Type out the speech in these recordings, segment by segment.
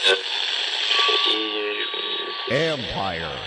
Empire.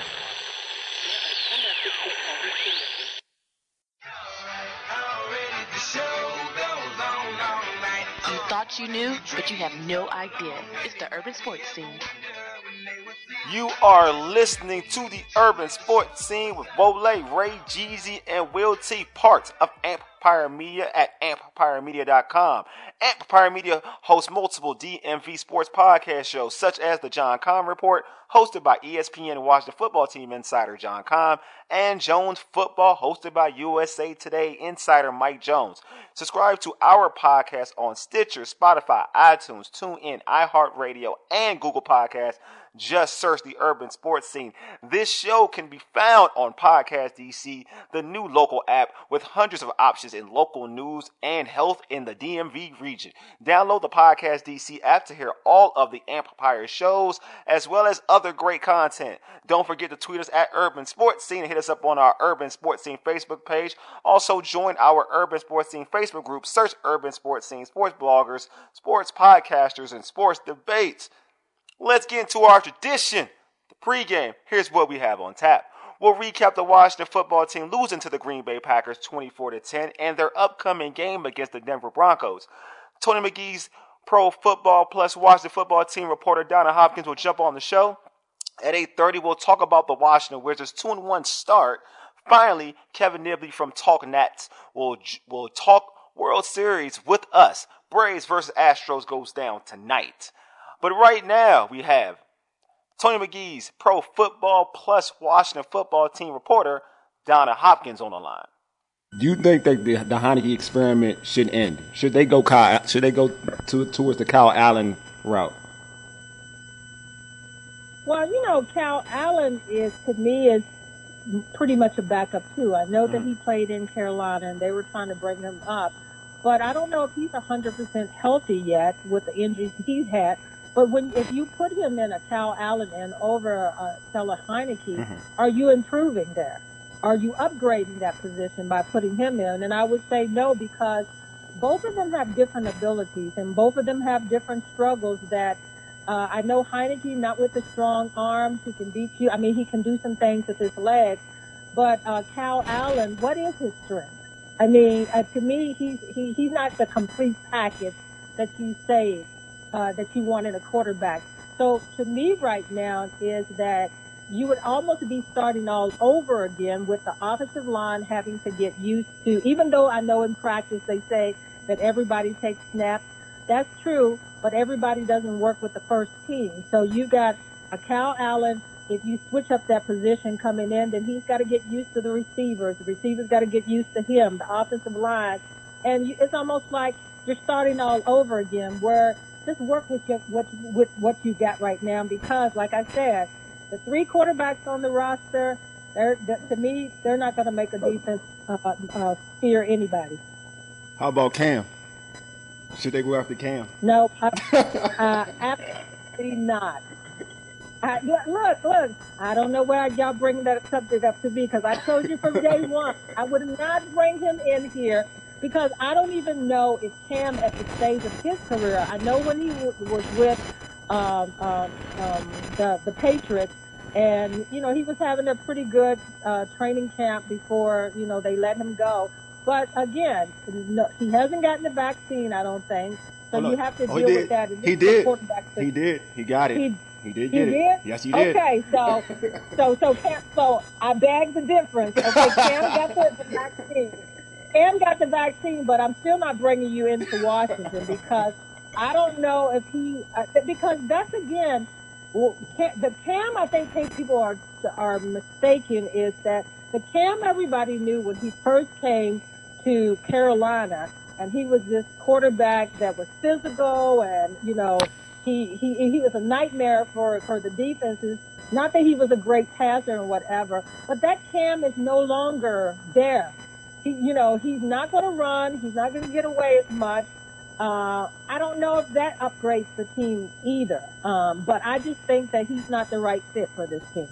You thought you knew, but you have no idea. It's the urban sports scene. You are listening to the Urban Sports Scene with Wole, Ray, Jeezy, and Will T, parts of Empire Media at EmpireMedia.com. Empire Media hosts multiple DMV sports podcast shows, such as the John Comm Report, hosted by ESPN and Washington Football Team insider John Comm, and Jones Football, hosted by USA Today insider Mike Jones. Subscribe to our podcast on Stitcher, Spotify, iTunes, TuneIn, iHeartRadio, and Google Podcasts. Just search the Urban Sports Scene. This show can be found on Podcast DC, the new local app with hundreds of options in local news and health in the DMV region. Download the Podcast DC app to hear all of the Empire shows, as well as other great content. Don't forget to tweet us at Urban Sports Scene and hit us up on our Urban Sports Scene Facebook page. Also, join our Urban Sports Scene Facebook group. Search Urban Sports Scene, sports bloggers, sports podcasters, and sports debates. Let's get into our tradition, the pregame. Here's what we have on tap. We'll recap the Washington football team losing to the Green Bay Packers 24-10 and their upcoming game against the Denver Broncos. Tony McGee's Pro Football Plus Washington football team reporter Donna Hopkins will jump on the show. At 8:30, we'll talk about the Washington Wizards' 2-1 start. Finally, Kevin Nibley from Talk Nats will talk World Series with us. Braves versus Astros goes down tonight. But right now, we have Tony McGee's Pro Football Plus Washington football team reporter, Donna Hopkins, on the line. Do you think that the Heinicke experiment should end? Should they go towards the Kyle Allen route? Well, Kyle Allen is pretty much a backup too. I know that he played in Carolina and they were trying to bring him up, but I don't know if he's 100% healthy yet with the injuries he's had. But if you put him in a Kyle Allen and over Taylor Heinicke, are you improving there? Are you upgrading that position by putting him in? And I would say no, because both of them have different abilities and both of them have different struggles that I know Heinicke, not with the strong arms, he can beat you. I mean, he can do some things with his legs. But Kyle Allen, what is his strength? I mean, to me, he's not the complete package that you say that you want in a quarterback. So to me right now is that you would almost be starting all over again with the offensive line having to get used to, even though I know in practice they say that everybody takes snaps. That's true, but everybody doesn't work with the first team. So you got a Kyle Allen. If you switch up that position coming in, then he's got to get used to the receivers. The receivers got to get used to him, the offensive line. And it's almost like you're starting all over again, where just work with what you got right now, because, like I said, the three quarterbacks on the roster, to me, they're not going to make a defense fear anybody. How about Cam? Should they go after Cam? No, absolutely not. Look, I don't know why y'all bringing that subject up to me, because I told you from day one, I would not bring him in here. Because I don't even know if Cam, at the stage of his career, I know when he was with the Patriots, and he was having a pretty good training camp before they let him go. But again, he hasn't gotten the vaccine, I don't think. So you have to deal with that. He did. He got it. He did get it. Yes, he did. Okay, so I beg the difference. Okay, Cam got the vaccine. Cam got the vaccine, but I'm still not bringing you into Washington, because I don't know if because that's, again, the Cam I think people are mistaken is that the Cam everybody knew when he first came to Carolina, and he was this quarterback that was physical, and he was a nightmare for the defenses. Not that he was a great passer or whatever, but that Cam is no longer there. He's not going to run. He's not going to get away as much. I don't know if that upgrades the team either. But I just think that he's not the right fit for this team.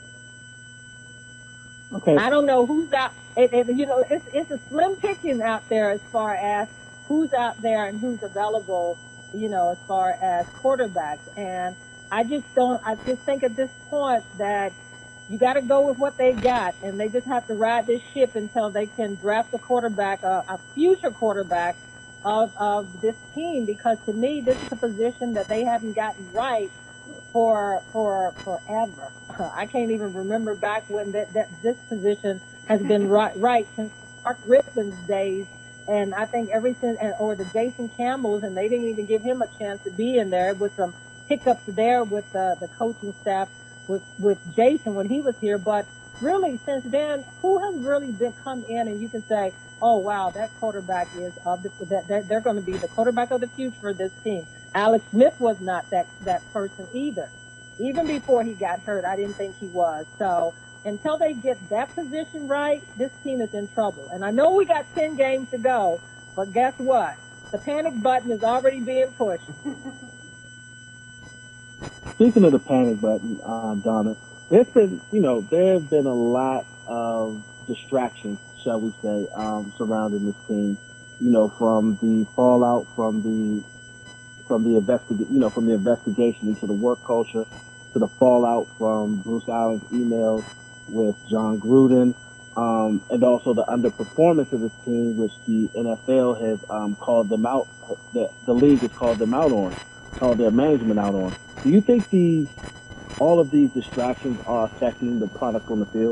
Okay. I don't know who's out. It's a slim picking out there as far as who's out there and who's available, as far as quarterbacks. And I just don't. I just think at this point that you got to go with what they got, and they just have to ride this ship until they can draft a quarterback, a future quarterback of this team. Because to me, this is a position that they haven't gotten right for forever. I can't even remember back when that this position has been right since Mark Ripken's days. And I think ever since, or the Jason Campbell's, and they didn't even give him a chance to be in there with some hiccups there with the coaching staff with Jason when he was here. But really, since then, who has really been come in and you can say, oh wow, that quarterback is that they're going to be the quarterback of the future for this team. Alex Smith was not that person either. Even before he got hurt, I didn't think he was. So until they get that position right, this team is in trouble. And I know we got 10 games to go, but guess what? The panic button is already being pushed. Speaking of the panic button, Donna, there have been a lot of distractions, shall we say, surrounding this team. From the fallout from the investigation into the work culture, to the fallout from Bruce Allen's emails with John Gruden, and also the underperformance of this team, which the NFL has called them out. The league has called their management out on. Do you think all of these distractions are affecting the product on the field?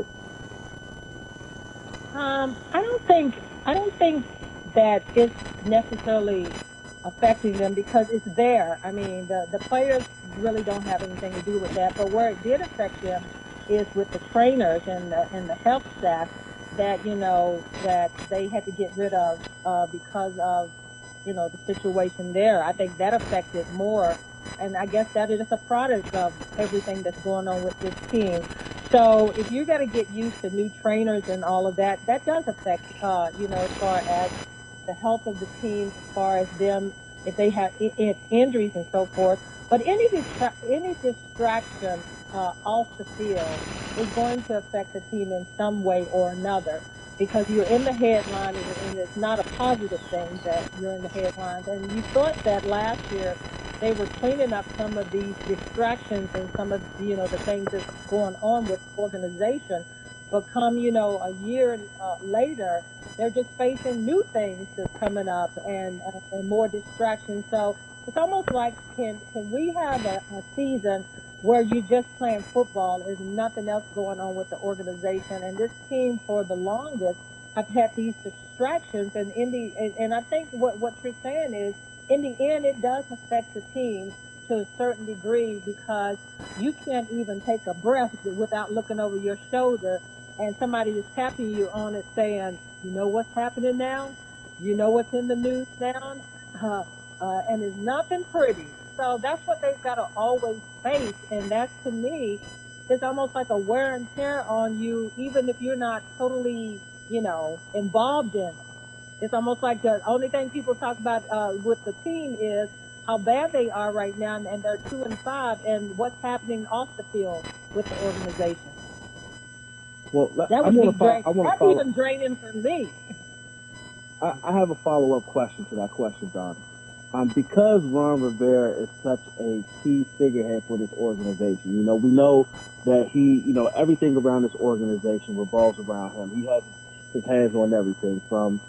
I don't think that it's necessarily affecting them because it's there. I mean, the players really don't have anything to do with that. But where it did affect them is with the trainers and the health staff that that they had to get rid of because of the situation there. I think that affected more, and I guess that is a product of everything that's going on with this team. So if you got to get used to new trainers and all of that, that does affect as far as the health of the team, as far as them if they have injuries and so forth. But any distraction off the field is going to affect the team in some way or another because you're in the headline and it's not a positive thing that you're in the headlines. And you thought that last year they were cleaning up some of these distractions and some of the things that's going on with the organization. But come a year later, they're just facing new things that's coming up and more distractions. So it's almost like can we have a season where you just playing football? There's nothing else going on with the organization, and this team for the longest have had these distractions. And I think what you're saying is in the end it does affect the team to a certain degree because you can't even take a breath without looking over your shoulder and somebody is tapping you on it saying, you know what's happening now? You know what's in the news now? And it's nothing pretty. So that's what they've got to always face. And that to me is almost like a wear and tear on you, even if you're not totally, involved in it. It's almost like the only thing people talk about with the team is how bad they are right now, and they're 2-5, and what's happening off the field with the organization. Well, that would be draining. That's even draining for me. I have a follow-up question to that question, Don. Because Ron Rivera is such a key figurehead for this organization, we know that everything around this organization revolves around him. He has his hands on everything from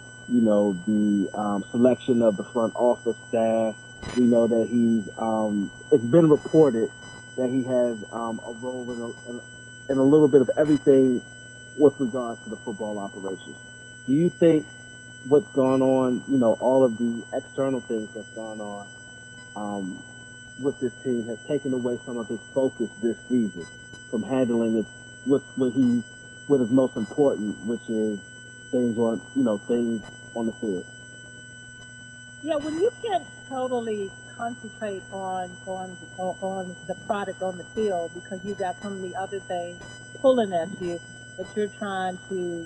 the selection of the front office staff. We know that it's been reported that he has a role in a little bit of everything with regards to the football operations. Do you think what's gone on, all of the external things that's gone on with this team has taken away some of his focus this season from handling it what is most important, which is things on the field? Yeah, when you can't totally concentrate on the product on the field because you got so many other things pulling at you that you're trying to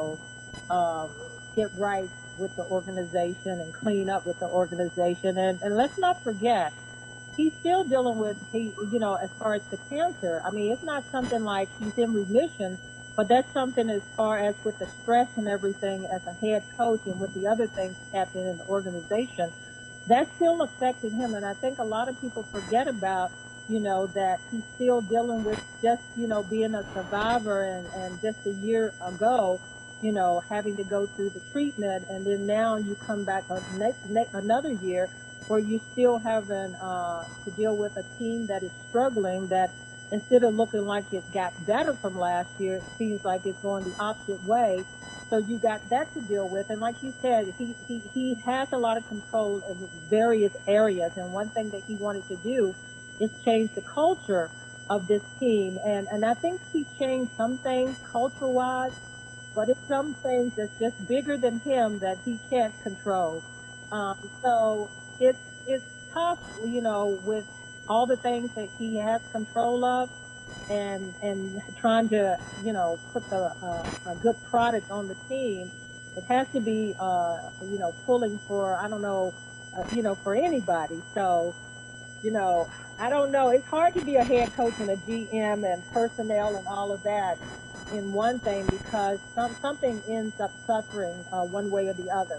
get right with the organization and clean up with the organization, and let's not forget he's still dealing with as far as the cancer. I mean, it's not something like he's in remission, but that's something as far as with the stress and everything as a head coach and with the other things happening in the organization, that still affected him. And I think a lot of people forget about that he's still dealing with just, being a survivor and just a year ago, having to go through the treatment. And then now you come back another year where you still having to deal with a team that is struggling, that instead of looking like it got better from last year, it seems like it's going the opposite way. So you got that to deal with. And like you said, he has a lot of control in various areas. And one thing that he wanted to do is change the culture of this team. And I think he changed some things culture-wise, but it's some things that's just bigger than him that he can't control. So it's tough, with all the things that he has control of, and trying to, put a good product on the team. It has to be, pulling for, I don't know, for anybody. So, I don't know. It's hard to be a head coach and a GM and personnel and all of that in one thing, because something ends up suffering one way or the other.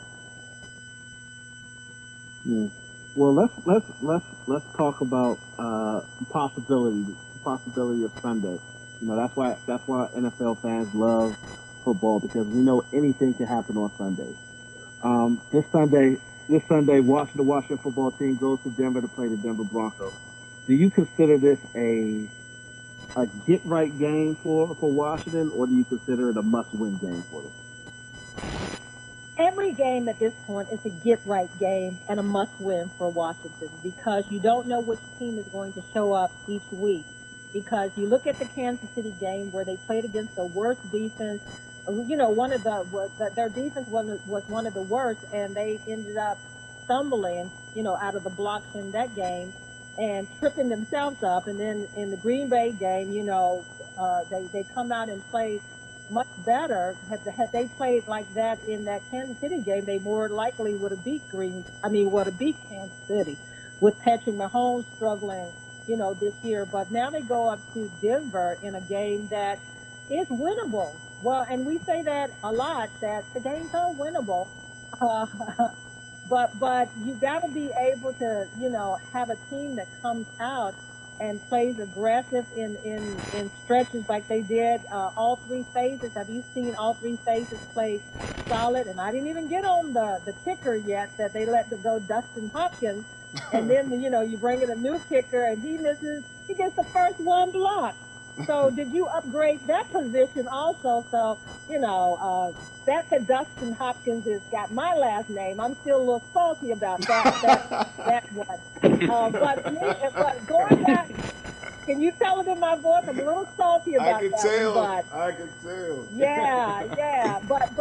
Well, let's talk about possibility of Sunday. That's why NFL fans love football, because we know anything can happen on Sunday. This Sunday, the Washington football team goes to Denver to play the Denver Broncos. Do you consider this a get right game for Washington, or do you consider it a must win game for them? Every game at this point is a get-right game and a must-win for Washington, because you don't know which team is going to show up each week. Because you look at the Kansas City game where they played against the worst defense. Their defense was one of the worst, and they ended up stumbling, out of the blocks in that game and tripping themselves up. And then in the Green Bay game, they come out and play much better. Had they played like that in that Kansas City game, they more likely would have beat Kansas City, with Patrick Mahomes struggling, this year. But now they go up to Denver in a game that is winnable. Well, and we say that a lot, that the games are winnable. Uh, but you got to be able to, have a team that comes out and plays aggressive in stretches like they did all three phases. Have you seen all three phases play solid? And I didn't even get on the kicker yet that they let go, Dustin Hopkins. And then, you bring in a new kicker and he gets the first one block. So did you upgrade that position also? So, that Dustin Hopkins has got my last name. I'm still a little salty about that one. But going back, can you tell it in my voice? I'm a little salty about that. I can tell. Yeah.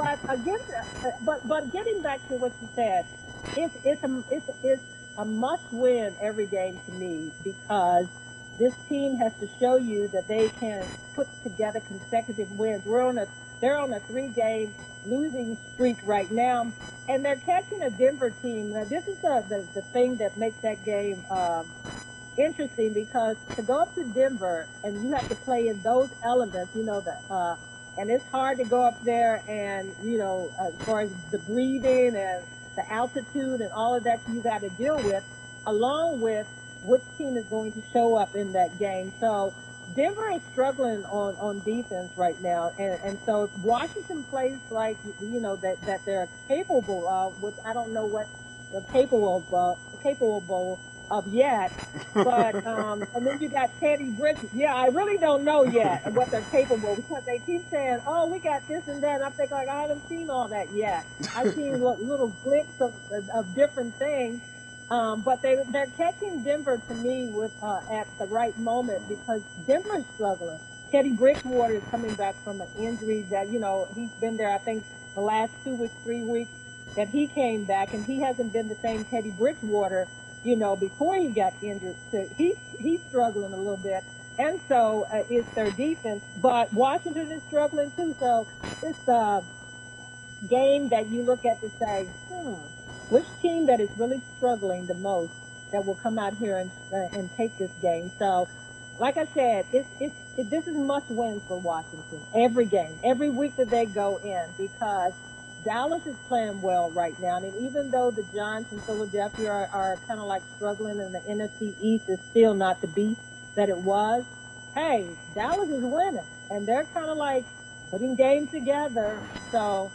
But getting back to what you said, it's a must win every game to me, because this team has to show you that they can put together consecutive wins. They're on a 3-game losing streak right now, and they're catching a Denver team. Now, this is the thing that makes that game interesting, because to go up to Denver and you have to play in those elements, and it's hard to go up there and, as far as the breathing and the altitude and all of that you got to deal with, along with which team is going to show up in that game. So Denver is struggling on defense right now. And so if Washington plays like, that they're capable of, which I don't know what they're capable of yet. But, and then you got Teddy Bridges. Yeah, I really don't know yet what they're capable, because they keep saying, oh, we got this and that. And I'm thinking, like, I haven't seen all that yet. I've seen little glimpses of different things. But they're catching Denver, to me, with at the right moment, because Denver is struggling. Teddy Bridgewater is coming back from an injury that, he's been there, I think, the last 2 weeks, 3 weeks that he came back, and he hasn't been the same Teddy Bridgewater, before he got injured. So he's struggling a little bit. And so it's their defense. But Washington is struggling, too. So it's a game that you look at to say, which team that is really struggling the most that will come out here and take this game? So, like I said, this is must win for Washington. Every game, every week that they go in, because Dallas is playing well right now. And even though the Giants and Philadelphia are kind of like struggling, and the NFC East is still not the beast that it was, hey, Dallas is winning, and they're kind of like putting games together. So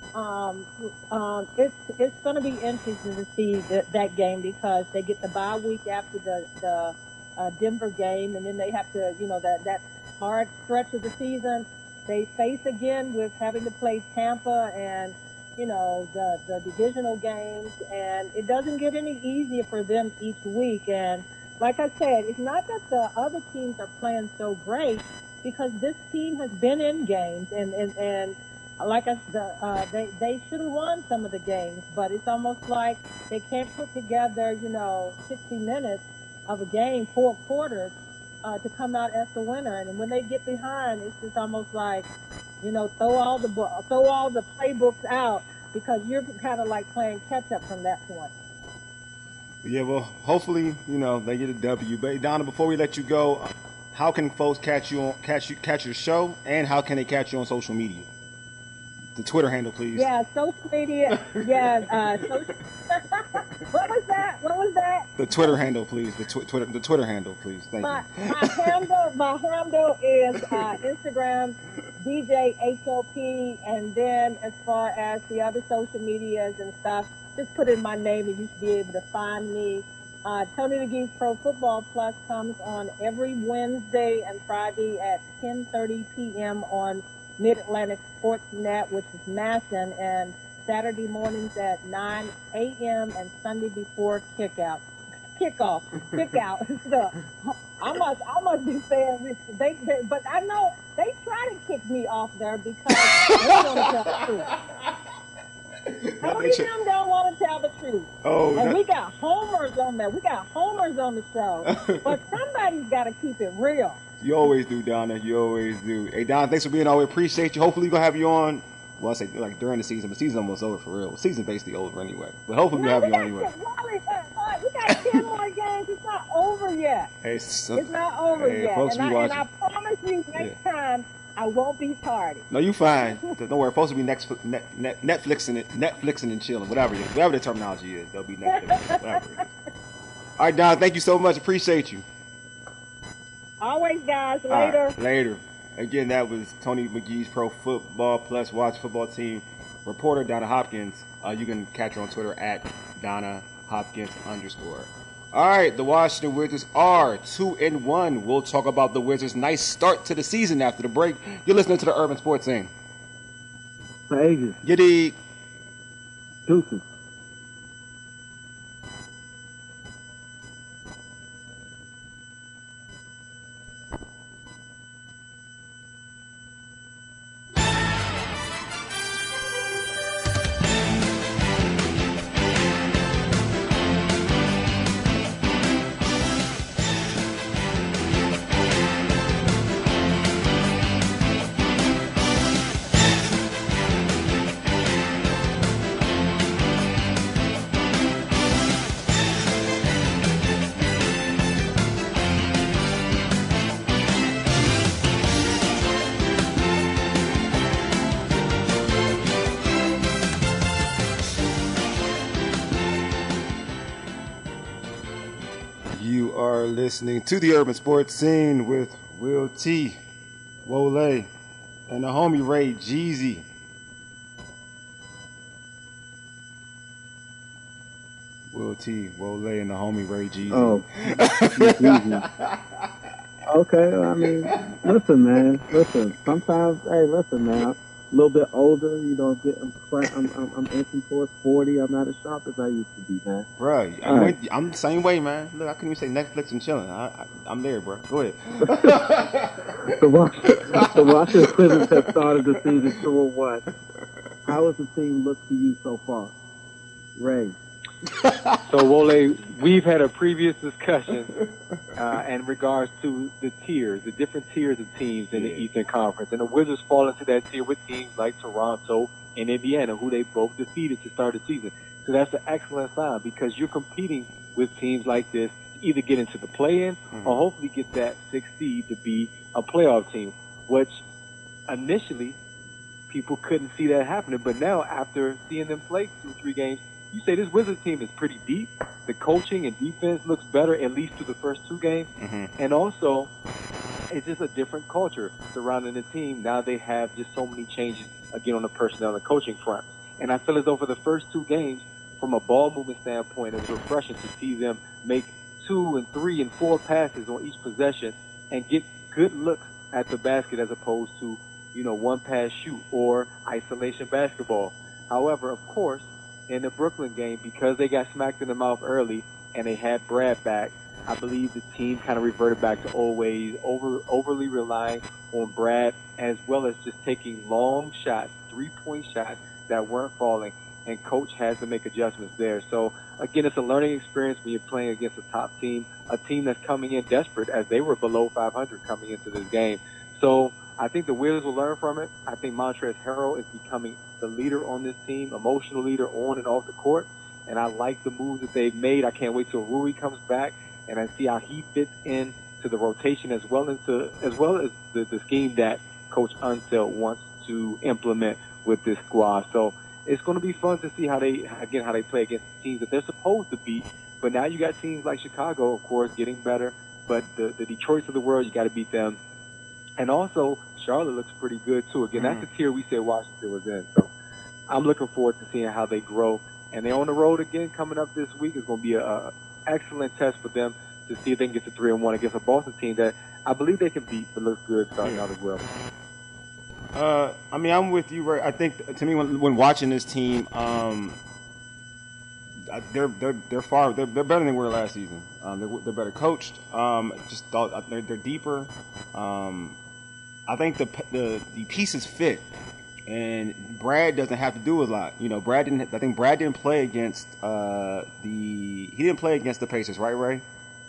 it's going to be interesting to see that game because they get the bye week after the Denver game, and then they have to, that hard stretch of the season. They face again with having to play Tampa and the divisional games, and it doesn't get any easier for them each week. And like I said, it's not that the other teams are playing so great because this team has been in games and like they should have won some of the games, but it's almost like they can't put together 60 minutes of a game, 4 quarters, to come out as the winner. And when they get behind, it's just almost like throw all the playbooks out because you're kind of like playing catch up from that point. Yeah, well, hopefully, they get a W. But Donna, before we let you go, how can folks catch your show, and how can they catch you on social media? The Twitter handle, please. Yeah, social media. Yeah, What was that? The Twitter handle, please. The Twitter handle, please. Thank you. My handle is Instagram DJ HOP, and then as far as the other social medias and stuff, just put in my name and you should be able to find me. Tony McGee's Pro Football Plus comes on every Wednesday and Friday at 10:30 p.m. on Mid-Atlantic Sports Net, which is Masson, and Saturday mornings at 9 a.m. and Sunday before kickoff. So I must be saying they but I know they try to kick me off there because they don't want to tell the truth. How many of them don't want to tell the truth? Oh, and we got homers on there. We got homers on the show. But somebody's got to keep it real. You always do, Donna. You always do. Hey, Donna, thanks for being on. We appreciate you. Hopefully, we're going to have you on. Well, I say like during the season, but season's almost over for real. The season's basically over anyway. But hopefully, we'll have you on anyway. We got 10 more games. It's not over yet. Hey, it's not over yet. Folks, and I promise you next time, I won't be tardy. No, you fine. Don't worry. Folks will be Netflixing and chilling. Whatever the terminology is, they'll be Netflixing. Whatever it is. All right, Don. Thank you so much. Appreciate you. Always, guys. Later. Right, later. Again, that was Tony McGee's Pro Football Plus Watch Football Team reporter, Donna Hopkins. You can catch her on Twitter at Donna Hopkins _. All right, the Washington Wizards are 2-1. We'll talk about the Wizards' nice start to the season after the break. You're listening to the Urban Sports Scene. For ages. You dig? Deuces. You are listening to the Urban Sports Scene with Will T, Wole, and the homie Ray Jeezy. Will T, Wole, and the homie Ray Jeezy. Oh, okay. I mean, listen, man. Listen. Sometimes, hey, listen, man. A little bit older, I'm inching towards 40. I'm not as sharp as I used to be, man. Bro, I'm the same way, man. Look, I couldn't even say Netflix and chilling. I'm there, bro. Go ahead. The Washington Wizards have started the season 2-1. How has the team looked to you so far, Ray? So, Wole, we've had a previous discussion in regards to the tiers, the different tiers of teams in the Eastern Conference. And the Wizards fall into that tier with teams like Toronto and Indiana, who they both defeated to start the season. So that's an excellent sign because you're competing with teams like this to either get into the play-in or hopefully get that 6th seed to be a playoff team, which initially people couldn't see that happening. But now, after seeing them play 2-3 games, you say this Wizards team is pretty deep. The coaching and defense looks better, at least through the first 2 games. And also, it's just a different culture surrounding the team. Now they have just so many changes, again, on the personnel and coaching front. And I feel as though for the first 2 games, from a ball movement standpoint, it was refreshing to see them make 2 and 3 and 4 passes on each possession and get good looks at the basket as opposed to, one pass shoot or isolation basketball. However, of course, in the Brooklyn game, because they got smacked in the mouth early and they had Brad back, I believe the team kind of reverted back to old ways, overly relying on Brad, as well as just taking long shots, 3-point shots that weren't falling, and coach has to make adjustments there. So, again, it's a learning experience when you're playing against a top team, a team that's coming in desperate, as they were below 500 coming into this game. So I think the Wizards will learn from it. I think Montrezl Harrell is becoming the leader on this team, emotional leader on and off the court, and I like the moves that they've made. I can't wait till Rui comes back, and I see how he fits in to the rotation as well as the scheme that Coach Unseld wants to implement with this squad. So it's going to be fun to see how they play against teams that they're supposed to beat. But now you got teams like Chicago, of course, getting better. But the Detroits of the world, you got to beat them. And also, Charlotte looks pretty good, too. Again, that's the tier we said Washington was in. So I'm looking forward to seeing how they grow. And they're on the road again coming up this week. It's going to be an excellent test for them to see if they can get to 3-1 against a Boston team that I believe they can beat, but looks good starting out as well. I'm with you, Ray. I think, to me, when watching this team, they're better than they were last season. They're better coached. Just thought they're deeper. I think the pieces fit, and Brad doesn't have to do a lot. Brad didn't play against the Pacers, right, Ray?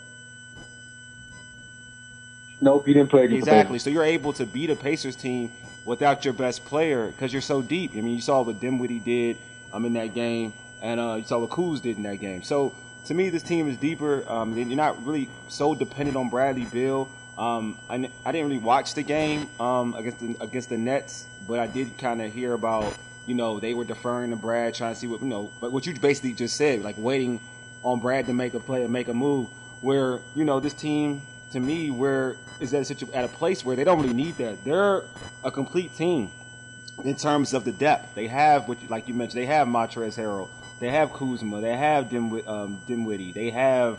Nope, he didn't play against the Pacers. Exactly. So you're able to beat a Pacers team without your best player because you're so deep. I mean, you saw what Dinwiddie did in that game, and you saw what Kuz did in that game. So to me, this team is deeper. You're not really so dependent on Bradley Beal. I didn't really watch the game against the Nets, but I did kind of hear about they were deferring to Brad, trying to see but what you basically just said, like waiting on Brad to make a play and make a move. Where this team, to me, where is at a place where they don't really need that. They're a complete team in terms of the depth. They have, like you mentioned, they have Montrezl Harrell, they have Kuzma, they have Dinwiddie, they have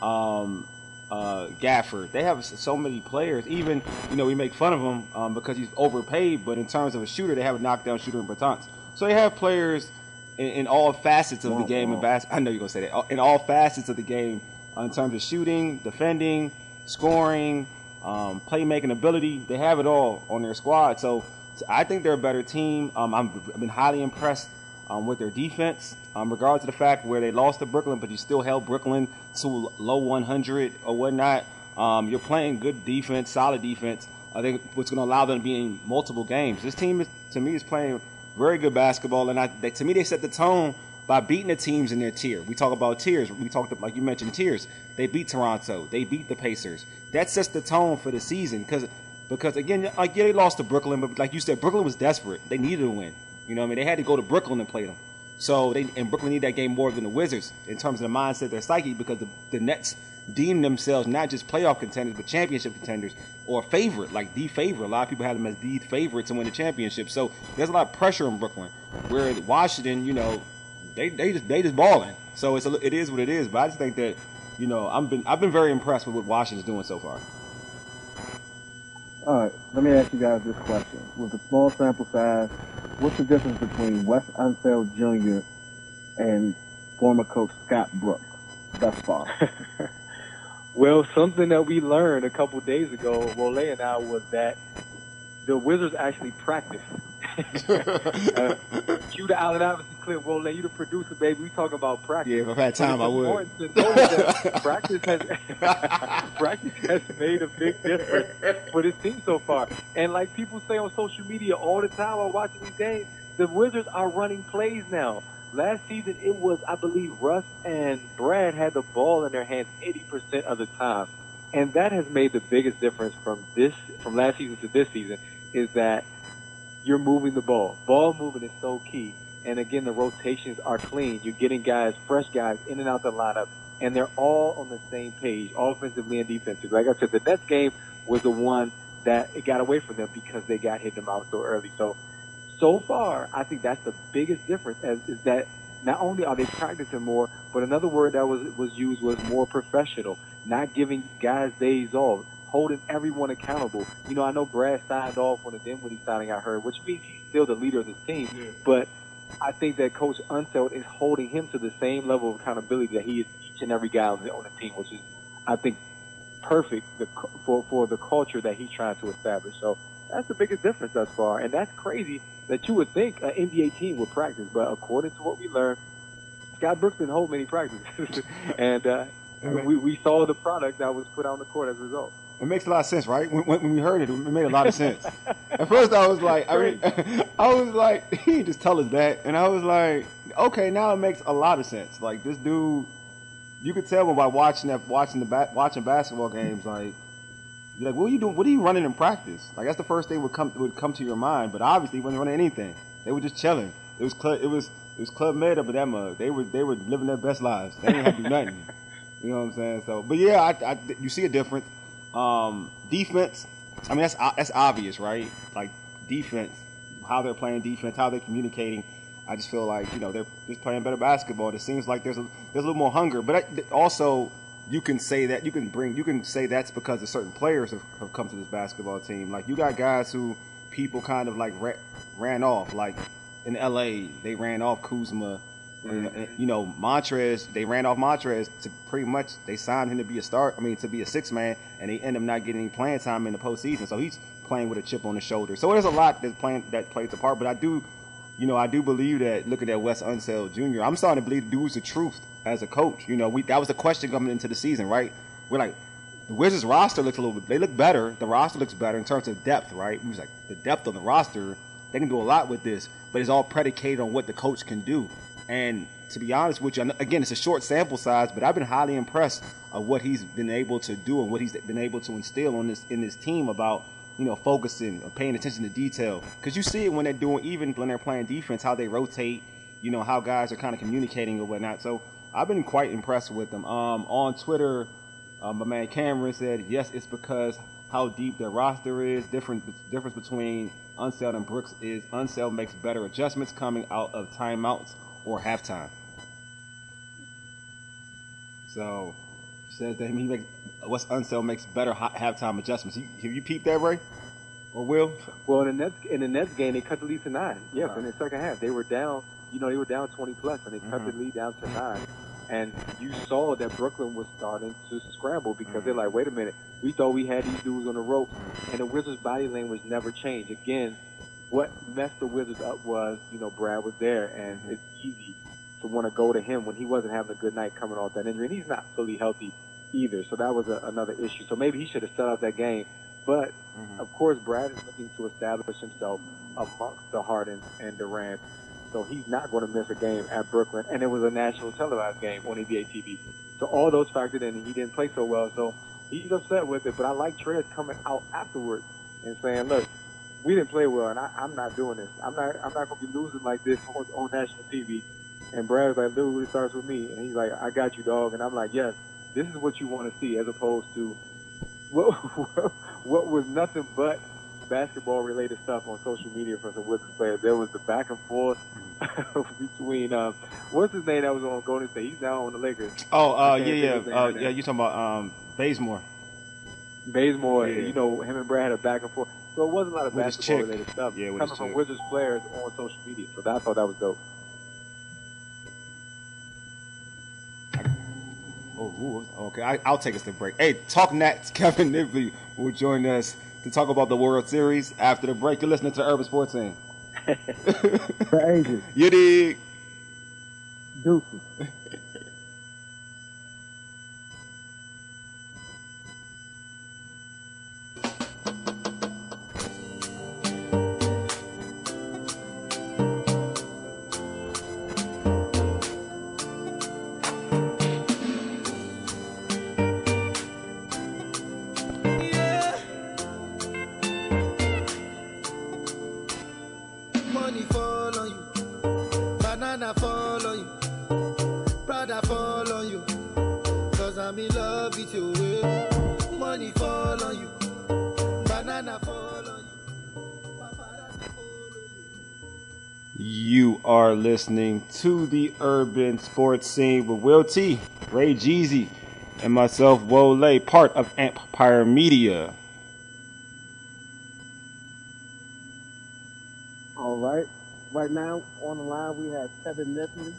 Gafford. They have so many players. Even we make fun of him because he's overpaid, but in terms of a shooter, they have a knockdown shooter in Bertans. So they have players in all facets of the game. I know you're gonna say that. In all facets of the game, in terms of shooting, defending, scoring, playmaking ability, they have it all on their squad. So I think they're a better team. I've been highly impressed with their defense, regardless of the fact where they lost to Brooklyn, but you still held Brooklyn to low 100 or whatnot. You're playing good defense, solid defense. I think what's going to allow them to be in multiple games. This team, to me, is playing very good basketball, and to me, they set the tone by beating the teams in their tier. We talk about tiers. We talked, like you mentioned, tiers. They beat Toronto. They beat the Pacers. That sets the tone for the season because again, they lost to Brooklyn, but like you said, Brooklyn was desperate. They needed a win. They had to go to Brooklyn and play them. So Brooklyn need that game more than the Wizards in terms of the mindset, their psyche, because the Nets deem themselves not just playoff contenders, but championship contenders or favorite, like the favorite. A lot of people have them as the favorite to win the championship. So there's a lot of pressure in Brooklyn. Where Washington, they just balling. So it is what it is. But I just think that I've been very impressed with what Washington's doing so far. All right, let me ask you guys this question. With a small sample size, what's the difference between Wes Unseld Jr. and former coach Scott Brooks thus far? Well, something that we learned a couple days ago, Wole and I, was that the Wizards actually practice. Cue the Allen Iverson clip. Wole, you the producer, baby. We talking about practice. Yeah, if I had time, I would. Practice has made a big difference for this team so far. And like people say on social media all the time while watching these games, the Wizards are running plays now. Last season, it was, I believe, Russ and Brad had the ball in their hands 80% of the time. And that has made the biggest difference from last season to this season, is that you're moving the ball. Ball movement is so key. And again, the rotations are clean. You're getting guys, fresh guys, in and out the lineup, and they're all on the same page, offensively and defensively. Like I said, the Nets game was the one that it got away from them because they got hit them out so early. So far, I think that's the biggest difference is that not only are they practicing more, but another word that was used was more professional, not giving guys days off, holding everyone accountable. You know, I know Brad signed off on the Dinwiddie signing, I heard, which means he's still the leader of the team. Yeah. But I think that Coach Unseld is holding him to the same level of accountability that he is each and every guy on the team, which is, I think, perfect for the culture that he's trying to establish. So that's the biggest difference thus far. And that's crazy that you would think an NBA team would practice. But according to what we learned, Scott Brooks didn't hold many practices. And we saw the product that was put on the court as a result. It makes a lot of sense, right? When we heard it, it made a lot of sense. At first, I was like, he didn't just tell us that, and I was like, okay, now it makes a lot of sense. Like this dude, you could tell by watching basketball games, like, you're like, what are you doing? What are you running in practice? Like that's the first thing would come to your mind. But obviously, he wasn't running anything. They were just chilling. It was Club Med up at that mug. They were living their best lives. They didn't have to do nothing. You know what I'm saying? So, but yeah, you see a difference. Defense, I mean that's obvious, right? Like defense, how they're playing defense, how they're communicating. I just feel like they're just playing better basketball. It seems like there's a little more hunger, but also you can say that's because of certain players have come to this basketball team. Like you got guys who people kind of like ran off, like in LA they ran off Kuzma. Montrez, they ran off Montrez to pretty much, they signed him to be to be a six man, and they end up not getting any playing time in the postseason. So he's playing with a chip on his shoulder. So there's a lot that plays a part. But I do believe that looking at Wes Unseld Jr., I'm starting to believe the dude's the truth as a coach. That was the question coming into the season, right? We're like, the Wizards roster they look better. The roster looks better in terms of depth, right? We was like, the depth on the roster, they can do a lot with this, but it's all predicated on what the coach can do. And to be honest with you, again, it's a short sample size, but I've been highly impressed of what he's been able to do and what he's been able to instill in this team about, focusing, paying attention to detail. Because you see it when they're playing defense, how they rotate, how guys are kind of communicating or whatnot. So I've been quite impressed with them. On Twitter, my man Cameron said, yes, it's because how deep their roster is. Difference between Unseld and Brooks is Unseld makes better adjustments coming out of timeouts or halftime. So says that Wes Unseld makes better halftime adjustments. Have you peeped that, Ray? Or Will? Well, in the Nets game, they cut the lead to 9. Yes, in the second half, they were down. They were down 20 plus, and they cut the lead down to 9. And you saw that Brooklyn was starting to scramble because they're like, wait a minute, we thought we had these dudes on the ropes, and the Wizards' body language never changed. Again, what messed the Wizards up was, Brad was there, and it's easy to want to go to him when he wasn't having a good night coming off that injury, and he's not fully healthy either. So that was another issue. So maybe he should have set up that game. But, of course, Brad is looking to establish himself amongst the Hardens and Durant. So he's not going to miss a game at Brooklyn. And it was a national televised game on NBA TV. So all those factored in, and he didn't play so well. So he's upset with it. But I like Trez coming out afterwards and saying, look, we didn't play well, and I'm not doing this. I'm not going to be losing like this on national TV. And Brad's like, dude, it starts with me. And he's like, I got you, dog. And I'm like, yes, this is what you want to see, as opposed to what was nothing but basketball-related stuff on social media from some Wizards players. There was the back and forth between what's his name that was on Golden State. He's now on the Lakers. Oh, yeah. You're talking about Bazemore. Bazemore, him and Brad had a back and forth. So it wasn't a lot of basketball-related stuff coming from Wizards players on social media. So I thought that was dope. Okay, I'll take us to break. Hey, Talk Nats Kevin Nibley will join us to talk about the World Series after the break. You're listening to the Urban Sports Scene. For ages. You dig? Deuces. Money fall on you. You are listening to the Urban Sports Scene with Will T, Ray Jeezy, and myself, Wole, part of Empire Media. All right. Right now on the line we have Kevin Nipley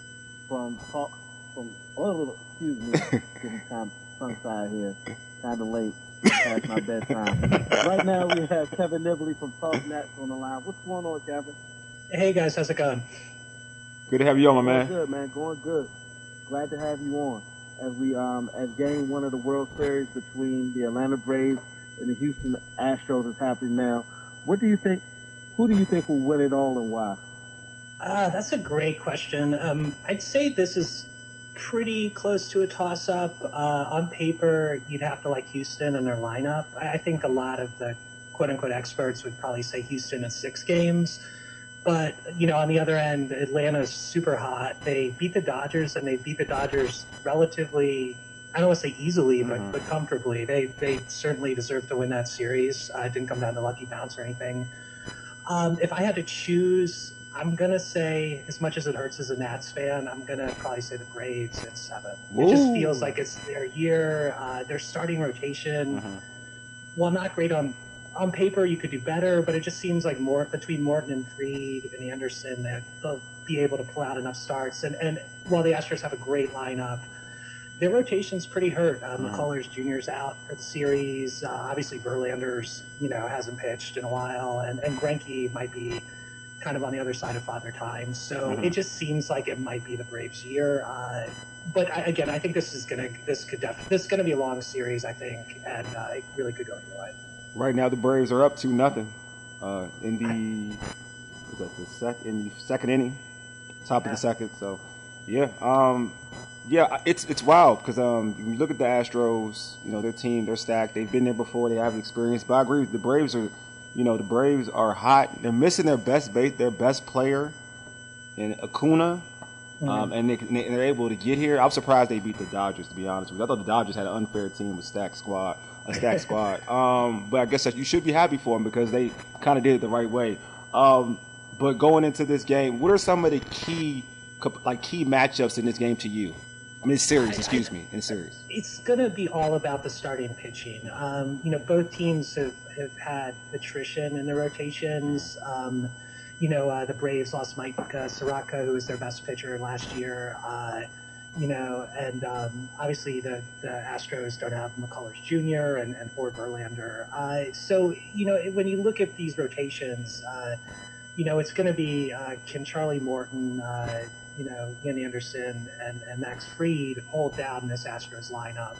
excuse me, getting tongue side here, kind of late, past my bedtime. Right now we have Kevin Nipley from Talk Nets on the line. What's going on, Kevin? Hey guys, how's it going? Good to have you on, my man. Going good, man. Going good. Glad to have you on. As we as game one of the World Series between the Atlanta Braves and the Houston Astros is happening now. Who do you think will win it all and why? That's a great question. I'd say this is pretty close to a toss-up. On paper, you'd have to like Houston and their lineup. I think a lot of the quote-unquote experts would probably say Houston in 6 games. But, on the other end, Atlanta's super hot. They beat the Dodgers, and they beat the Dodgers relatively, I don't want to say easily, but comfortably. They certainly deserve to win that series. It didn't come down to lucky bounce or anything. If I had to choose, I'm going to say, as much as it hurts as a Nats fan, I'm going to probably say the Braves at 7. Ooh. It just feels like it's their year. Their starting rotation, while not great on paper, you could do better, but it just seems like more between Morton and Fried and Anderson that they'll be able to pull out enough starts. And while the Astros have a great lineup, their rotation's pretty hurt. McCullers Jr.'s out for the series. Obviously, Verlander's, hasn't pitched in a while, and Greinke might be kind of on the other side of Father Time. So it just seems like it might be the Braves' year. But again, I think this is gonna be a long series, I think, and it really could go either way. Right now, the Braves are up 2-0 in the second inning, top of the second. So, it's wild because when you look at the Astros, their team, they're stacked. They've been there before. They have experience. But I agree, the Braves are hot. They're missing their best player in Acuna. And they're able to get here. I'm surprised they beat the Dodgers, to be honest with you. I thought the Dodgers had an unfair team with a stacked squad. But I guess that you should be happy for them because they kind of did it the right way. But going into this game, what are some of the key matchups in this game to you? In series. It's going to be all about the starting pitching. Both teams have had attrition in their rotations. The Braves lost Mike Soroka, who was their best pitcher last year. And obviously the Astros don't have McCullers Jr. and Ford Verlander. So when you look at these rotations, it's going to be can Charlie Morton, Ian Anderson, and Max Fried hold down this Astros lineup.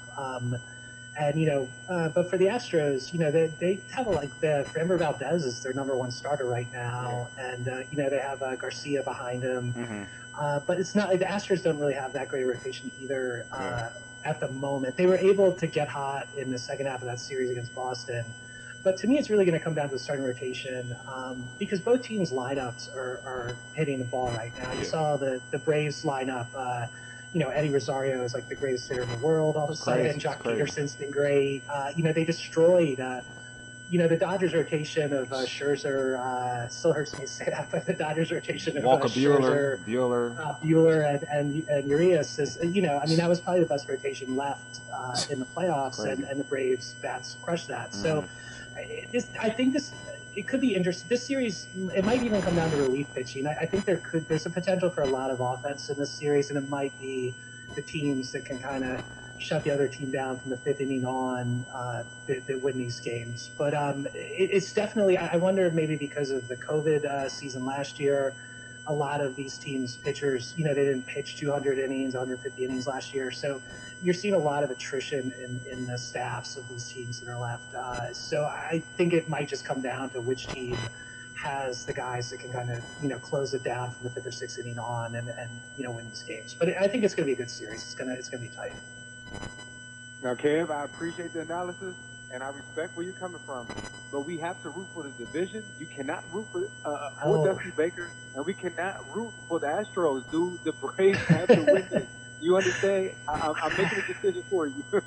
But for the Astros, they have Framber Valdez is their number 1 starter right now, and they have Garcia behind him. But it's not the Astros don't really have that great a rotation either at the moment. They were able to get hot in the second half of that series against Boston, but to me, it's really going to come down to the starting rotation because both teams' lineups are hitting the ball right now. You saw the Braves lineup. Eddie Rosario is like the greatest hitter in the world all of a sudden. Jock Peterson's been great. They destroyed, the Dodgers rotation of Scherzer. Still hurts me to say that, but the Dodgers rotation of Walker Scherzer, Buehler, and Urias is, that was probably the best rotation left in the playoffs, and the Braves bats crushed that. So I think it could be interesting. This series, it might even come down to relief pitching. I think there's a potential for a lot of offense in this series, and it might be the teams that can kind of shut the other team down from the 5th inning on that win these games. But it's definitely, I wonder maybe because of the COVID season last year, a lot of these teams' pitchers, they didn't pitch 200 innings, 150 innings last year. So you're seeing a lot of attrition in the staffs of these teams that are left. So I think it might just come down to which team has the guys that can kind of, close it down from the 5th or 6th inning on and win these games. But I think it's going to be a good series. It's going to be tight. Now, Kev, I appreciate the analysis, and I respect where you're coming from. But we have to root for the division. You cannot root for Dusty Baker, and we cannot root for the Astros, dude. The Braves have to win this. You understand? I'm making a decision for you.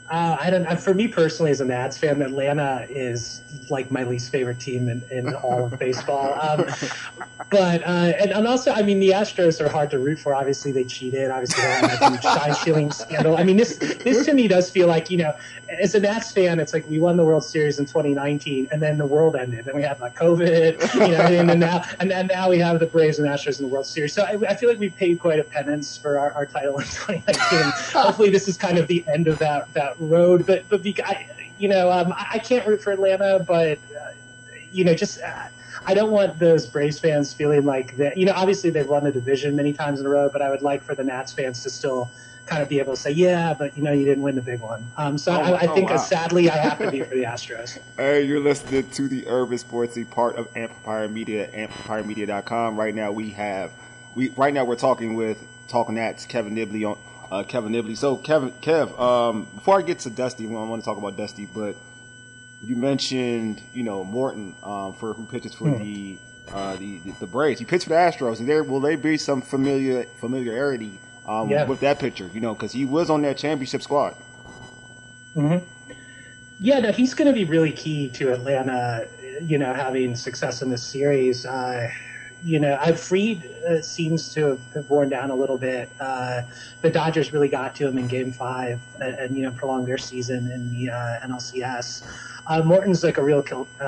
I don't. For me personally, as a Nats fan, Atlanta is like my least favorite team in all of baseball. But and also, I mean, the Astros are hard to root for. Obviously, they cheated. Obviously, they had a huge sign stealing scandal. I mean, this to me does feel like, as a Nats fan, it's like we won the World Series in 2019, and then the world ended. Then we had like COVID, and then now we have the Braves and Astros in the World Series. So I feel like we paid quite a penance for our title in 2019. Hopefully, this is kind of the end of that road. But I can't root for Atlanta, but I don't want those Braves fans feeling like that. Obviously they've won the division many times in a row, but I would like for the Nats fans to still kind of be able to say, yeah, but you didn't win the big one. I think sadly I have to be for the Astros. Hey, you're listening to the Urban Sportsy, part of Amplifier Media, AmplifierMedia.com. Right now we're talking Nats, Kevin Nibley on. Kevin Nibley. So, Kev, before I get to Dusty, I want to talk about Dusty, but you mentioned, Morton, who pitches for the Braves. He pitched for the Astros, and will there be some familiarity with that pitcher, because he was on that championship squad. Mm-hmm. Yeah, no, he's going to be really key to Atlanta, having success in this series. Fried seems to have worn down a little bit. The Dodgers really got to him in Game 5 and prolonged their season in the NLCS. Morton's like a real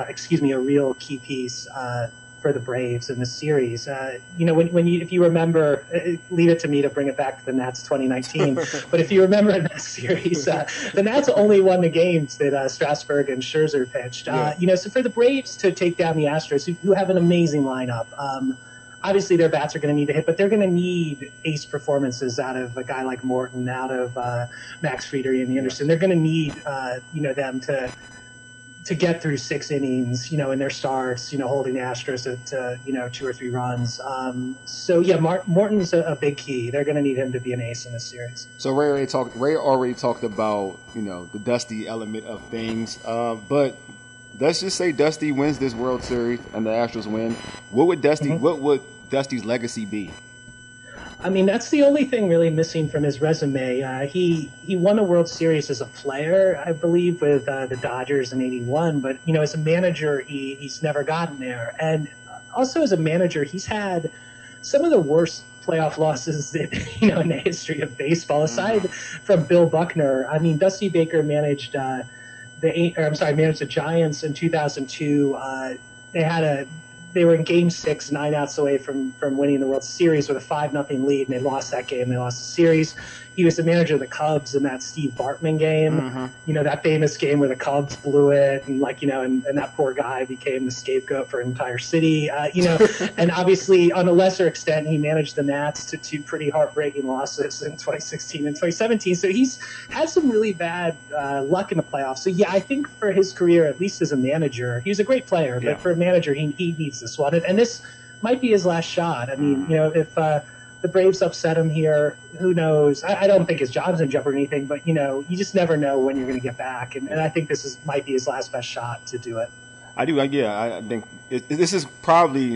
key piece for the Braves in the series. If you remember, leave it to me to bring it back to the Nats 2019. But if you remember in that series, the Nats only won the games that Strasburg and Scherzer pitched. So for the Braves to take down the Astros, who have an amazing lineup, obviously their bats are going to need to hit, but they're going to need ace performances out of a guy like Morton, out of Max Fried or Ian Anderson. They're going to need them to get through 6 innings, in their starts, holding the Astros to 2 or 3 runs. Morton's a big key. They're going to need him to be an ace in this series. So Ray already talked about, the Dusty element of things. But let's just say Dusty wins this World Series and the Astros win. What would Dusty's legacy be? I mean, that's the only thing really missing from his resume. He won a World Series as a player, I believe, with the Dodgers in '81. But as a manager, he's never gotten there. And also as a manager, he's had some of the worst playoff losses that in the history of baseball, aside from Bill Buckner. I mean, Dusty Baker managed the Giants in 2002. They were in Game 6, 9 outs away from winning the World Series with a 5-0 lead, and they lost that game. They lost the series. He was the manager of the Cubs in that Steve Bartman game. Mm-hmm. That famous game where the Cubs blew it, and and that poor guy became the scapegoat for an entire city. And obviously on a lesser extent, he managed the Nats to 2 pretty heartbreaking losses in 2016 and 2017. So he's had some really bad luck in the playoffs. So yeah, I think for his career, at least as a manager, he was a great player, but for a manager, he needs this one, and this might be his last shot. I mean, if the Braves upset him here, who knows? I don't think his job's in jeopardy or anything, but you just never know when you're going to get back, and I think this might be his last best shot to do it. I do. I think this is probably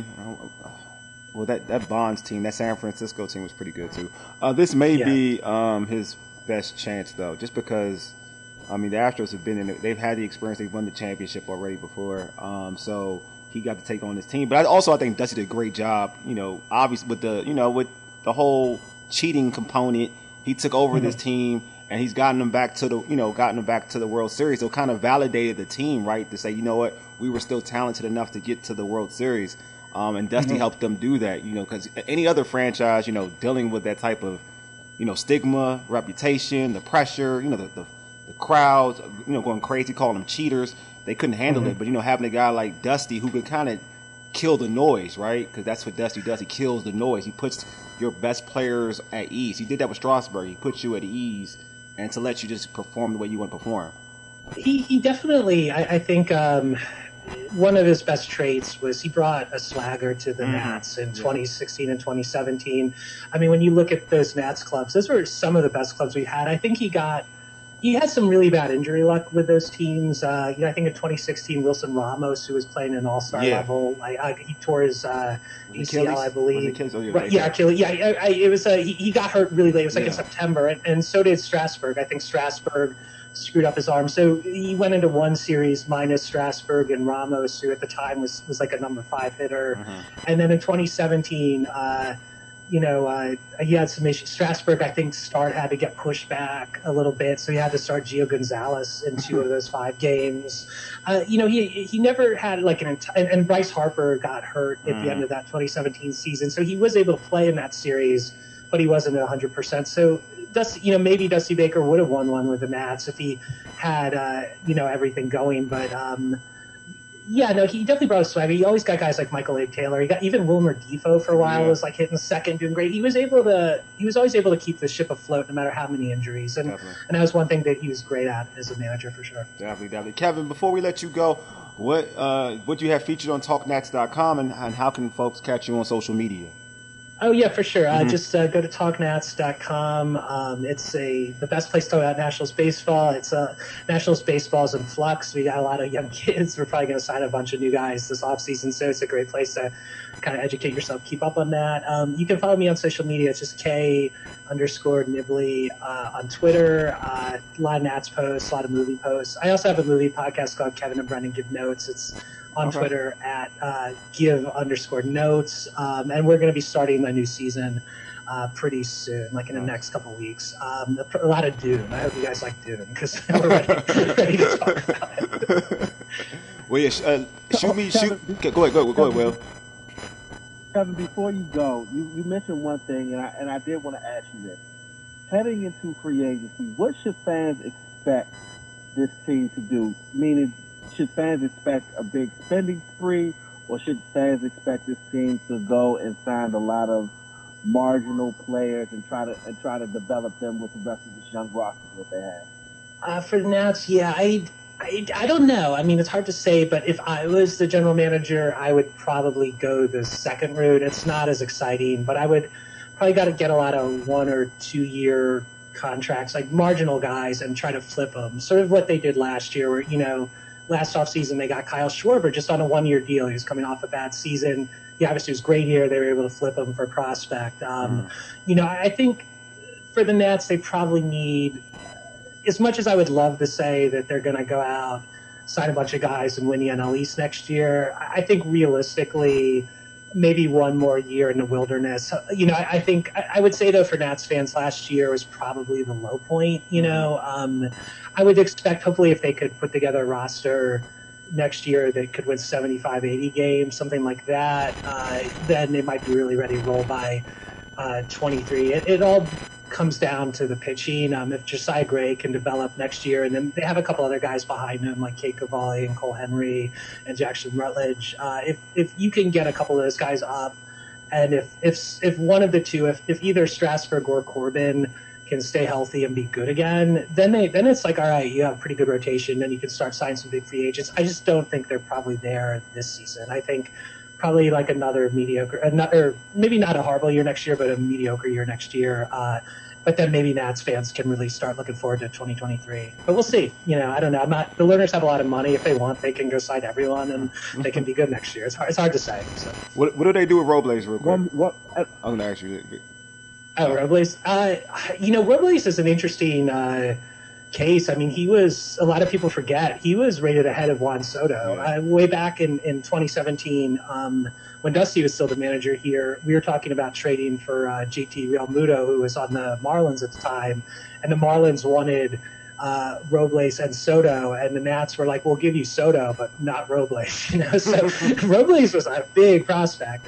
that Bonds team, that San Francisco team was pretty good too. This may be his best chance though, just because the Astros have been in it. They've had the experience. They've won the championship already before. So he got to take on this team. But I think Dusty did a great job. Obviously with the whole cheating component, he took over this team and he's gotten them back to the World Series. So it kind of validated the team, right? To say, you know what, we were still talented enough to get to the World Series. And Dusty helped them do that, because any other franchise, dealing with that type of, stigma, reputation, the pressure, the crowds, going crazy, calling them cheaters. They couldn't handle it. But, having a guy like Dusty who could kind of kill the noise, right? Because that's what Dusty does. He kills the noise. He puts your best players at ease. He did that with Strasburg. He puts you at ease and to let you just perform the way you want to perform. He definitely, I think, one of his best traits was he brought a swagger to the Nats in 2016 and 2017. I mean, when you look at those Nats clubs, those were some of the best clubs we had. I think he had some really bad injury luck with those teams. I think in 2016, Wilson Ramos, who was playing an all-star level, he tore his ACL, I believe. Achilles. It was. He got hurt really late. It was in September, and so did Strasburg. I think Strasburg screwed up his arm. So he went into one series minus Strasburg and Ramos, who at the time was like a number 5 hitter. And then in 2017, he had some issues. Strasburg, I think, had to get pushed back a little bit, so he had to start Gio Gonzalez in 2 of those 5 games. He never had like and Bryce Harper got hurt at the end of that 2017 season, so he was able to play in that series, but he wasn't at 100%. So maybe Dusty Baker would have won one with the Nats if he had everything going, but. He definitely brought a swagger. He always got guys like Michael Abe Taylor. He got even Wilmer Defoe for a while was like hitting second, doing great. He was always able to keep the ship afloat no matter how many injuries. And that was one thing that he was great at as a manager for sure. Definitely. Kevin, before we let you go, what do you have featured on TalkNats.com and how can folks catch you on social media? Oh, yeah, for sure. Just go to talknats.com. It's the best place to talk about Nationals baseball. Nationals baseball is in flux. We got a lot of young kids. We're probably going to sign a bunch of new guys this offseason, so it's a great place to kind of educate yourself, keep up on that. You can follow me on social media. It's just K_Nibley on Twitter. A lot of Nats posts, a lot of movie posts. I also have a movie podcast called Kevin and Brendan Give Notes. It's on Twitter at give_notes. And we're going to be starting a new season pretty soon, like in the next couple of weeks. A lot of Dune. I hope you guys like Dune because we're ready to talk about it. Well, yeah, Go ahead, Will. Kevin, before you go, you mentioned one thing, and I did want to ask you this. Heading into free agency, what should fans expect this team to do? Meaning, should fans expect a big spending spree, or should fans expect this team to go and sign a lot of marginal players and try to develop them with the rest of this young roster that they have? For the Nats, I don't know. I mean, it's hard to say, but if I was the general manager, I would probably go the second route. It's not as exciting, but I would probably got to get a lot of 1 or 2 year contracts, like marginal guys, and try to flip them. Sort of what they did last year, where last offseason, they got Kyle Schwarber just on a 1-year deal. He was coming off a bad season. He obviously was great here. They were able to flip him for prospect. I think for the Nats, they probably need, as much as I would love to say that they're going to go out, sign a bunch of guys and win the NL East next year, I think realistically, maybe 1 more year in the wilderness. I think I would say, though, for Nats fans, last year was probably the low point. I would expect, hopefully, if they could put together a roster next year that could win 75, 80 games, something like that, then they might be really ready to roll by 23. It all comes down to the pitching. If Josiah Gray can develop next year, and then they have a couple other guys behind him like Kate Cavalli and Cole Henry and Jackson Rutledge. If you can get a couple of those guys up, and if one of the two, if either Strasburg or Corbin can stay healthy and be good again, then it's like, all right, you have a pretty good rotation, and you can start signing some big free agents. I just don't think they're probably there this season. I think probably like another mediocre, or maybe not a horrible year next year, but a mediocre year next year. But then maybe Nats fans can really start looking forward to 2023. But we'll see. I don't know. The Lerners have a lot of money. If they want, they can go sign everyone, and they can be good next year. It's hard to say. So. What do they do with Robles, real quick? I'm going to ask you. Robles. Robles is an interesting case. I mean, a lot of people forget, he was rated ahead of Juan Soto. Way back in 2017, when Dusty was still the manager here, we were talking about trading for JT Realmuto, who was on the Marlins at the time, and the Marlins wanted Robles and Soto, and the Nats were like, we'll give you Soto, but not Robles. So Robles was a big prospect.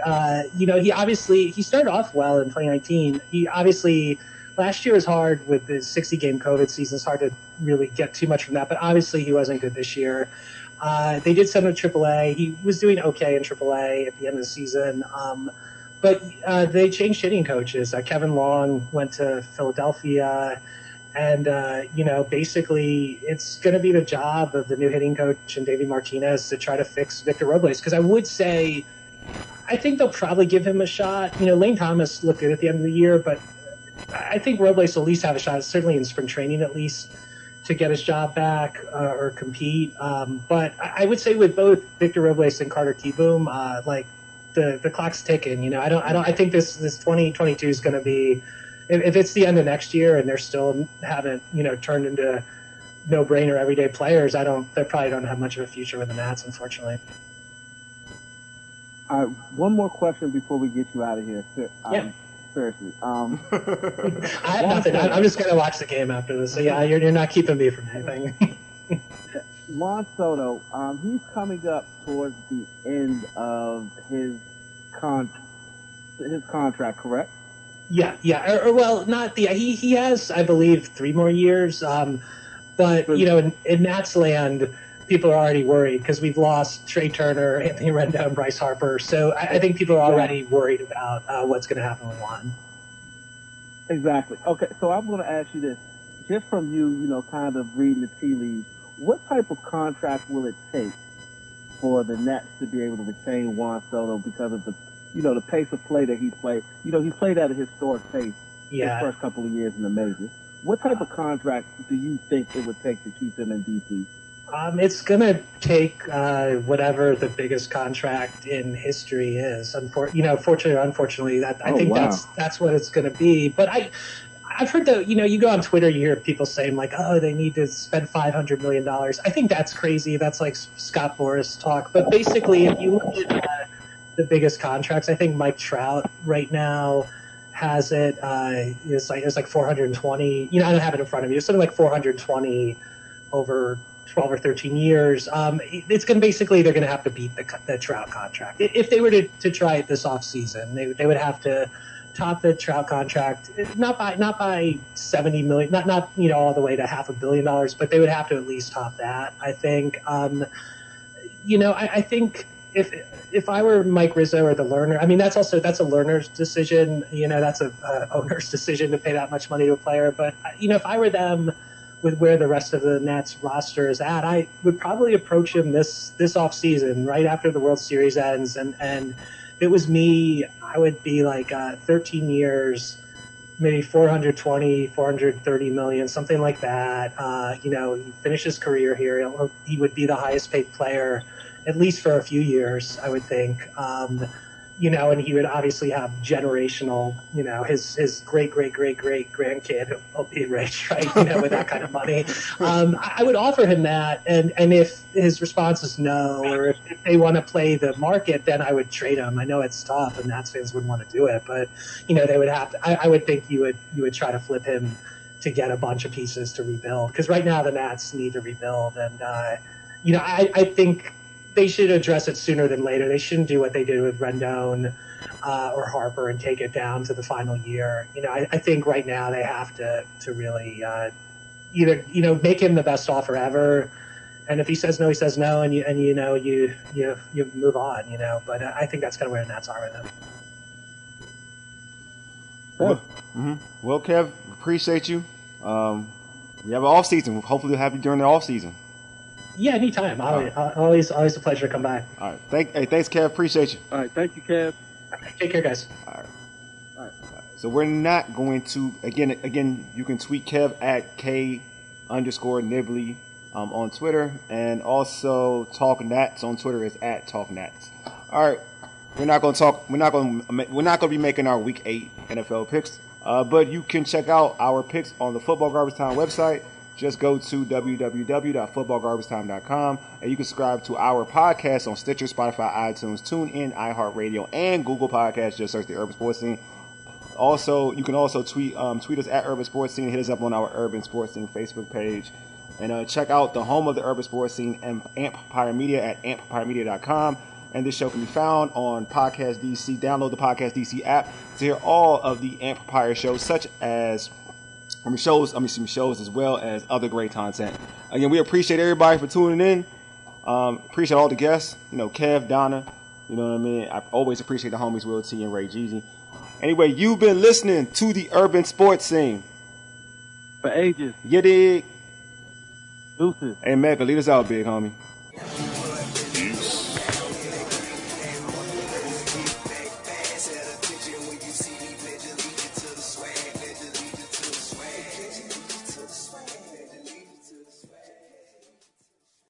He started off well in 2019. He obviously, last year was hard with the 60-game COVID season. It's hard to really get too much from that, but obviously he wasn't good this year. They did send him to AAA. He was doing okay in AAA at the end of the season. But they changed hitting coaches. Kevin Long went to Philadelphia. And, basically it's going to be the job of the new hitting coach and David Martinez to try to fix Victor Robles. Because I would say, I think they'll probably give him a shot. Lane Thomas looked good at the end of the year, but I think Robles will at least have a shot, certainly in spring training at least, to get his job back or compete. But I would say with both Victor Robles and Carter Kieboom, the clock's ticking. I think this 2022 is going to be, if it's the end of next year and they're still haven't, turned into no-brainer everyday players, they probably don't have much of a future with the Nats, unfortunately. All right, one more question before we get you out of here. Yeah. Seriously. I have nothing. I'm just going to watch the game after this. So, yeah, you're not keeping me from anything. Juan Soto, he's coming up towards the end of his contract, correct? Yeah. Well, not the. He has, I believe, 3 more years. But in Nats land, people are already worried because we've lost Trey Turner, Anthony Rendon, Bryce Harper. So I think people are already worried about what's going to happen with Juan. Exactly. Okay, so I'm going to ask you this, just from you, kind of reading the tea leaves. What type of contract will it take for the Nets to be able to retain Juan Soto because of the pace of play that he's played? He's played at a historic pace his first couple of years in the majors. What type of contract do you think it would take to keep him in DC? It's going to take whatever the biggest contract in history is. Fortunately or unfortunately, I think that's what it's going to be. But I've heard that, you go on Twitter, you hear people saying like, oh, they need to spend $500 million. I think that's crazy. That's like Scott Boras talk. But basically, if you look at the biggest contracts, I think Mike Trout right now has it. It's like 420. I don't have it in front of me. It's something like 420 over 12 or 13 years. It's going to basically, they're going to have to beat the Trout contract. If they were to try it this off season, they would have to top the Trout contract, not by 70 million, not all the way to $500 million, but they would have to at least top that, I think. I think if I were Mike Rizzo or the Lerner, that's a Lerner's decision. That's a owner's decision to pay that much money to a player. But if I were them, with where the rest of the Nats roster is at, I would probably approach him this off season, right after the World Series ends. And if it was me, I would be like 13 years, maybe 430 million, something like that. He finished his career here. He would be the highest paid player, at least for a few years, I would think. And he would obviously have generational, his great grandkid will be rich, right? With that kind of money. I would offer him that. And if his response is no, or if they want to play the market, then I would trade him. I know it's tough and Nats fans wouldn't want to do it, but, they would have to, I would think you would try to flip him to get a bunch of pieces to rebuild. Because right now the Nats need to rebuild. And, I think they should address it sooner than later. They shouldn't do what they did with Rendon or Harper and take it down to the final year. I think right now they have to really either make him the best offer ever, and if he says no, he says no, and you move on. But I think that's kind of where the Nats are with him. Well, Kev, appreciate you. We have an off season. Hopefully, we'll have you during the off season. Yeah, anytime. Always a pleasure to come by. All right. Thanks, Kev. Appreciate you. All right. Thank you, Kev. Take care, guys. All right. So we're not going to again. You can tweet Kev at K_Nibley on Twitter, and also Talk Nats on Twitter is at Talk Nats. All right. We're not going to be making our Week 8 NFL picks, but you can check out our picks on the Football Garbage Time website. Just go to www.footballgarbagetime.com and you can subscribe to our podcast on Stitcher, Spotify, iTunes, TuneIn, iHeartRadio, and Google Podcasts. Just search the Urban Sports Scene. Also, you can also tweet us at Urban Sports Scene. Hit us up on our Urban Sports Scene Facebook page. And check out the home of the Urban Sports Scene, Empire Media, at emppiremedia.com. And this show can be found on Podcast DC. Download the Podcast DC app to hear all of the Empire shows, such as shows as well as other great content. Again, we appreciate everybody for tuning in. Appreciate all the guests. Kev, Donna. You know what I mean? I always appreciate the homies Will T and Ray Jeezy. Anyway, you've been listening to the Urban Sports Scene. For ages. You dig? Deuces. Hey, Mecca, lead us out, big homie.